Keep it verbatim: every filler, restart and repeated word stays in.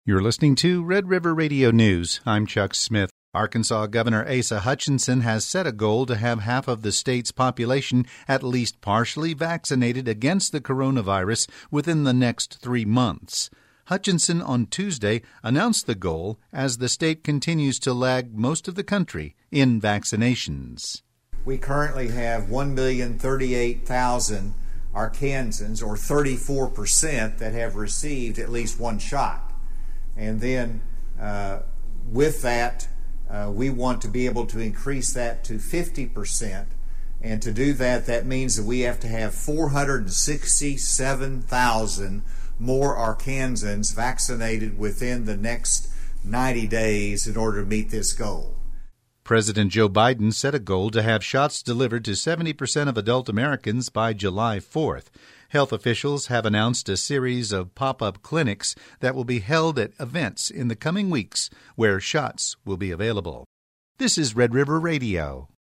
You're listening to Red River Radio News. I'm Chuck Smith. Arkansas Governor Asa Hutchinson has set a goal to have half of the state's population at least partially vaccinated against the coronavirus within the next three months. Hutchinson on Tuesday announced the goal as the state continues to lag most of the country in vaccinations. We currently have one million thirty-eight thousand Arkansans, or thirty-four percent, that have received at least one shot. And then uh, with that, uh, we want to be able to increase that to fifty percent. And to do that, that means that we have to have four hundred sixty-seven thousand more Arkansans vaccinated within the next ninety days in order to meet this goal. President Joe Biden set a goal to have shots delivered to seventy percent of adult Americans by July fourth. Health officials have announced a series of pop-up clinics that will be held at events in the coming weeks where shots will be available. This is Red River Radio.